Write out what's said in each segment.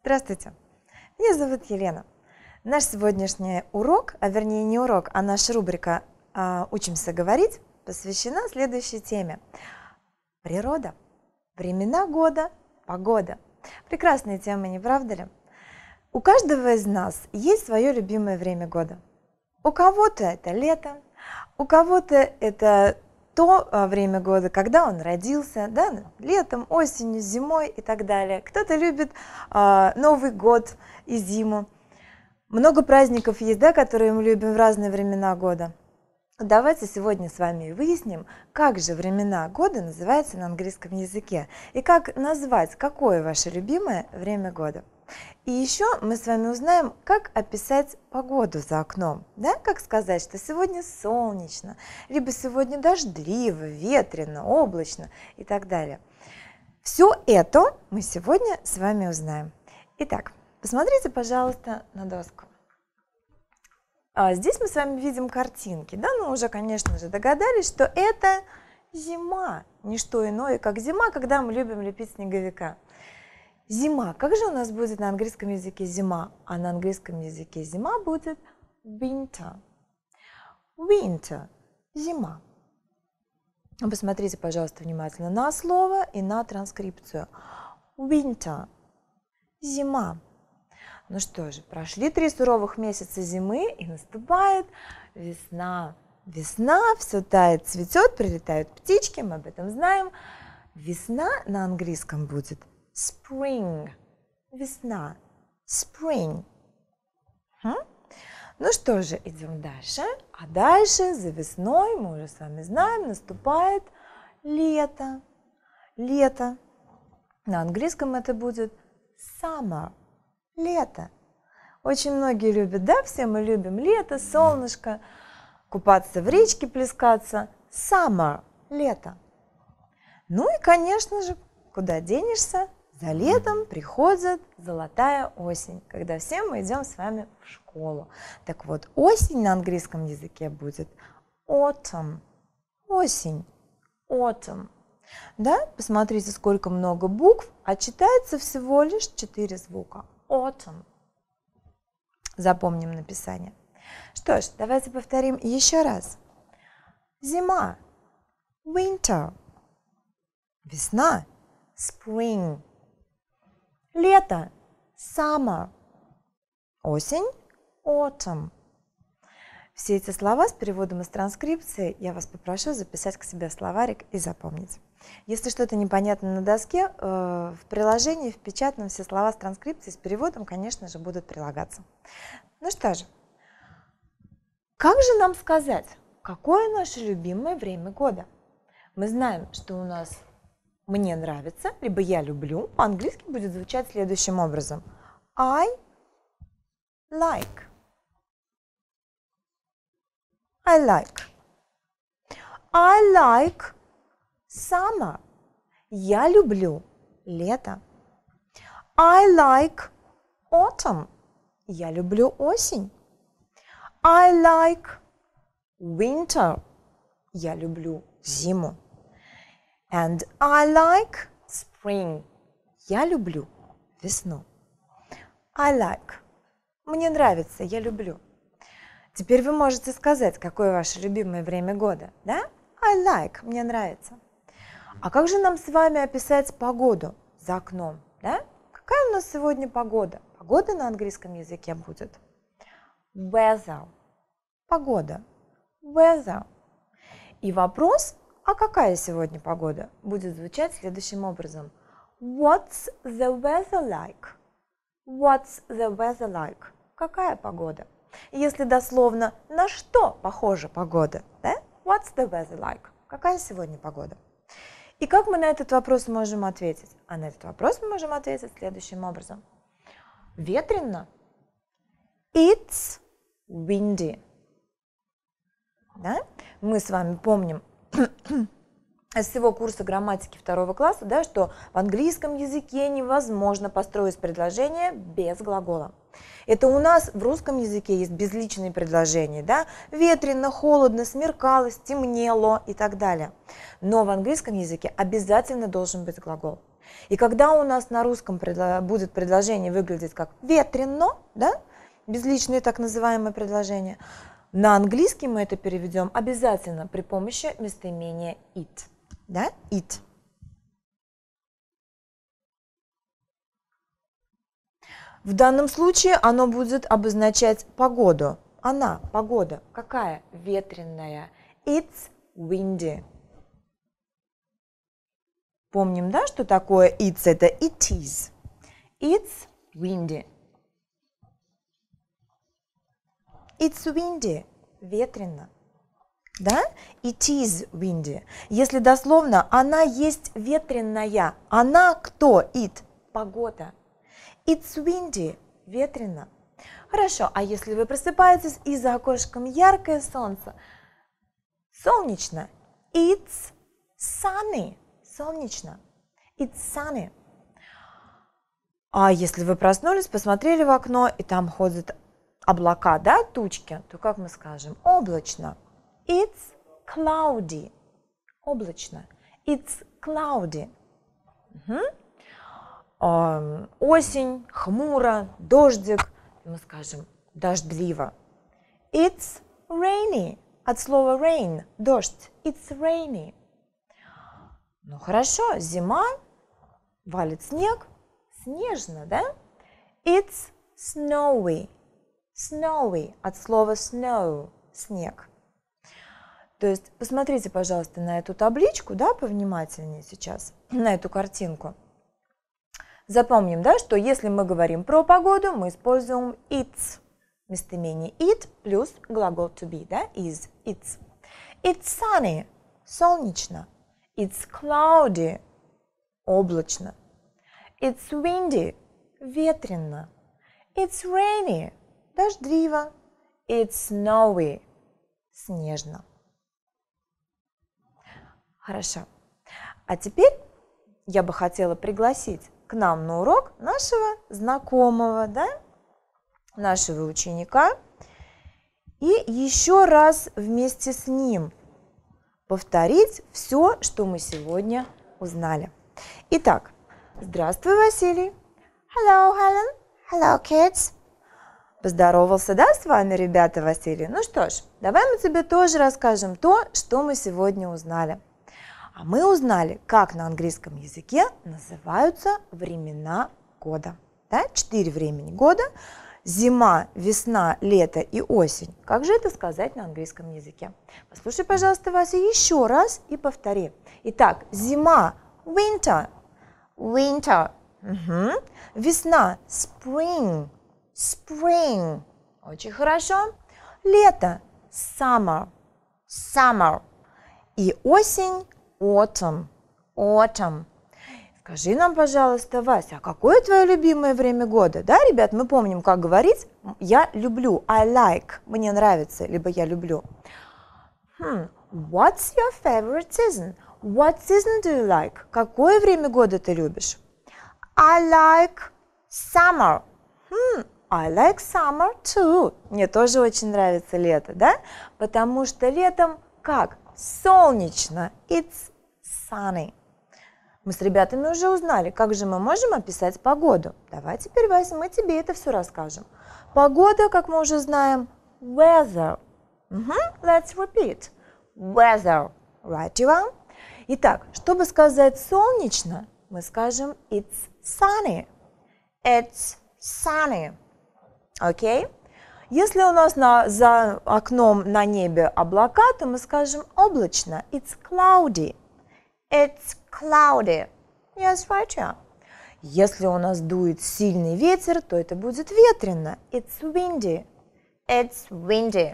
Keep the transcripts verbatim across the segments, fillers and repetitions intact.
Здравствуйте, меня зовут Елена. Наш сегодняшний урок, а вернее не урок, а наша рубрика «Учимся говорить» посвящена следующей теме. Природа, времена года, погода. Прекрасная тема, не правда ли? У каждого из нас есть свое любимое время года. У кого-то это лето, у кого-то это то время года, когда он родился, да, летом, осенью, зимой и так далее. Кто-то любит э, Новый год и зиму. Много праздников есть, да, которые мы любим в разные времена года. Давайте сегодня с вами выясним, как же времена года называются на английском языке и как назвать, какое ваше любимое время года. И еще мы с вами узнаем, как описать погоду за окном, да? Как сказать, что сегодня солнечно, либо сегодня дождливо, ветрено, облачно и так далее. Все это мы сегодня с вами узнаем. Итак, посмотрите, пожалуйста, на доску. А здесь мы с вами видим картинки, да? Ну, уже, конечно же, догадались, что это зима, не что иное, как зима, когда мы любим лепить снеговика. Зима. Как же у нас будет на английском языке зима? А на английском языке зима будет winter. Winter. Зима. Посмотрите, пожалуйста, внимательно на слово и на транскрипцию. Winter. Зима. Ну что же, прошли три суровых месяца зимы, и наступает весна. Весна, все тает, цветет, прилетают птички, мы об этом знаем. Весна на английском будет spring. Весна. Spring. Хм? Ну что же, идем дальше. А дальше, за весной, мы уже с вами знаем, наступает лето. Лето. На английском это будет summer. Лето. Очень многие любят, да, все мы любим лето, солнышко, купаться в речке, плескаться. Summer. Лето. Ну и, конечно же, куда денешься? За летом приходит золотая осень, когда все мы идем с вами в школу. Так вот, осень на английском языке будет autumn. Осень. Autumn. Да, посмотрите, сколько много букв, а читается всего лишь четыре звука. Autumn. Запомним написание. Что ж, давайте повторим еще раз. Зима. Winter. Весна. Spring. Лето. Summer. Осень. Autumn. Все эти слова с переводом из транскрипции я вас попрошу записать к себе в словарик и запомнить. Если что-то непонятно на доске, в приложении, в печатном все слова с транскрипцией, с переводом, конечно же, будут прилагаться. Ну что же, как же нам сказать, какое наше любимое время года? Мы знаем, что у нас «мне нравится», либо «я люблю», по-английски будет звучать следующим образом. I like. I like. I like summer. Я люблю лето. I like autumn. Я люблю осень. I like winter. Я люблю зиму. And I like spring. Я люблю весну. I like. Мне нравится, я люблю. Теперь вы можете сказать, какое ваше любимое время года, да? I like, мне нравится. А как же нам с вами описать погоду за окном, да? Какая у нас сегодня погода? Погода на английском языке будет weather. Погода. Weather. И вопрос, а какая сегодня погода, будет звучать следующим образом. What's the weather like? What's the weather like? Какая погода? Если дословно, на что похожа погода? Да? What's the weather like? Какая сегодня погода? И как мы на этот вопрос можем ответить? А на этот вопрос мы можем ответить следующим образом. Ветрено. It's windy. Да? Мы с вами помним из всего курса грамматики второго класса, да, что в английском языке невозможно построить предложение без глагола. Это у нас в русском языке есть безличные предложения, да, ветрено, холодно, смеркалось, темнело и так далее. Но в английском языке обязательно должен быть глагол. И когда у нас на русском предло- будет предложение выглядеть как ветрено, да, безличные так называемые предложения, на английский мы это переведем обязательно при помощи местоимения it. Да? It. В данном случае оно будет обозначать погоду. Она, погода, какая? Ветреная. It's windy. Помним, да, что такое it's? Это it is. It's windy. It's windy. Ветрено. Да? It is windy. Если дословно, она есть ветреная. Она кто? It. Погода. It's windy. Ветрено. Хорошо, а если вы просыпаетесь и за окошком яркое солнце? Солнечно. It's sunny. Солнечно. It's sunny. А если вы проснулись, посмотрели в окно, и там ходят облака, да, тучки, то как мы скажем? Облачно. It's cloudy. Облачно. It's cloudy. Угу. А, осень, хмуро, дождик. Мы скажем дождливо. It's rainy. От слова rain. Дождь. It's rainy. Ну хорошо, зима, валит снег. Снежно, да? It's snowy. Snowy. От слова snow. Снег. То есть посмотрите, пожалуйста, на эту табличку, да, повнимательнее сейчас, на эту картинку. Запомним, да, что если мы говорим про погоду, мы используем it's. Местоимение it плюс глагол to be, да, is, it's. It's sunny. Солнечно. It's cloudy. Облачно. It's windy. Ветрено. It's rainy. Дождливо. It's snowy. Снежно. Хорошо. А теперь я бы хотела пригласить к нам на урок нашего знакомого, да, нашего ученика, и еще раз вместе с ним повторить все, что мы сегодня узнали. Итак, здравствуй, Василий. Hello, Helen. Hello, kids. Поздоровался, да, с вами, ребята, Василий? Ну что ж, давай мы тебе тоже расскажем то, что мы сегодня узнали. А мы узнали, как на английском языке называются времена года. Да? Четыре времени года. Зима, весна, лето и осень. Как же это сказать на английском языке? Послушай, пожалуйста, Вася, еще раз и повтори. Итак, зима, winter. Winter. Угу. Весна, spring. Spring. Очень хорошо. Лето, summer. Summer. И осень, autumn. Autumn. Скажи нам, пожалуйста, Вася, а какое твое любимое время года? Да, ребят, мы помним, как говорить. Я люблю. I like. Мне нравится. Либо я люблю. Hmm. What's your favorite season? What season do you like? Какое время года ты любишь? I like summer. Hmm. I like summer too. Мне тоже очень нравится лето, да? Потому что летом как? Солнечно. It's sunny. Мы с ребятами уже узнали, как же мы можем описать погоду. Давай теперь, Вася, мы тебе это все расскажем. Погода, как мы уже знаем, weather. Угу. Let's repeat. Weather. Right, Иван? Итак, чтобы сказать солнечно, мы скажем it's sunny. It's sunny. Окей? Okay? Если у нас на, за окном на небе облака, то мы скажем облачно. It's cloudy. It's cloudy. Yes, right, yeah. Если у нас дует сильный ветер, то это будет ветрено. It's windy. It's windy.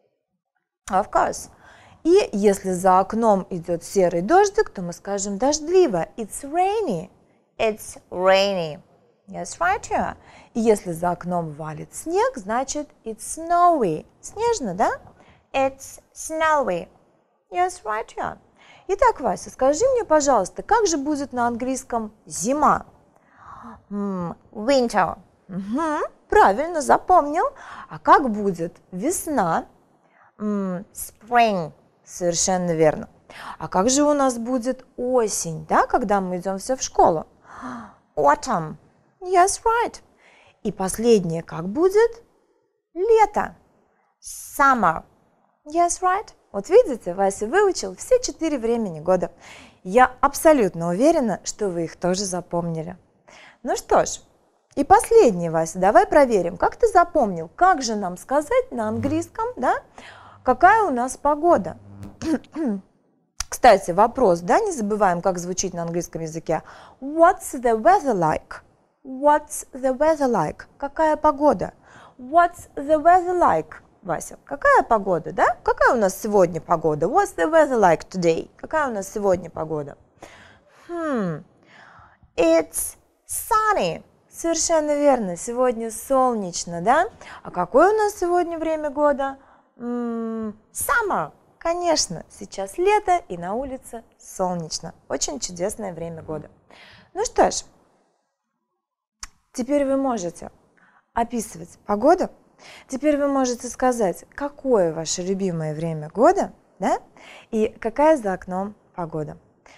Of course. И если за окном идет серый дождик, то мы скажем дождливо. It's rainy. It's rainy. Yes, right, yeah. И если за окном валит снег, значит it's snowy. Снежно, да? It's snowy. Yes, right, yeah. Итак, Вася, скажи мне, пожалуйста, как же будет на английском зима? Mm, winter. Угу, правильно, запомнил. А как будет весна? Mm, spring. Совершенно верно. А как же у нас будет осень, да, когда мы идем все в школу? Autumn. Yes, right. И последнее как будет? Лето. Summer. Yes, right. Вот видите, Вася выучил все четыре времени года. Я абсолютно уверена, что вы их тоже запомнили. Ну что ж, и последний, Вася, давай проверим, как ты запомнил, как же нам сказать на английском, да, какая у нас погода. Кстати, вопрос, да, не забываем, как звучит на английском языке. What's the weather like? What's the weather like? Какая погода? What's the weather like? Вася, какая погода, да? Какая у нас сегодня погода? What's the weather like today? Какая у нас сегодня погода? Hmm. It's sunny. Совершенно верно, сегодня солнечно, да? А какое у нас сегодня время года? Mm, summer. Конечно, сейчас лето и на улице солнечно. Очень чудесное время года. Ну что ж, теперь вы можете описывать погоду. Теперь вы можете сказать, какое ваше любимое время года, да? И какая за окном погода.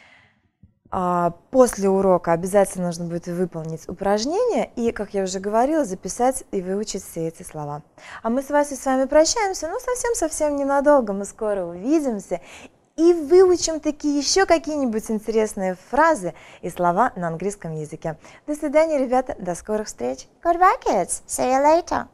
После урока обязательно нужно будет выполнить упражнение и, как я уже говорила, записать и выучить все эти слова. А мы с Васей с вами прощаемся, ну совсем-совсем ненадолго, мы скоро увидимся и выучим такие еще какие-нибудь интересные фразы и слова на английском языке. До свидания, ребята, до скорых встреч. Goodbye, kids. See you later.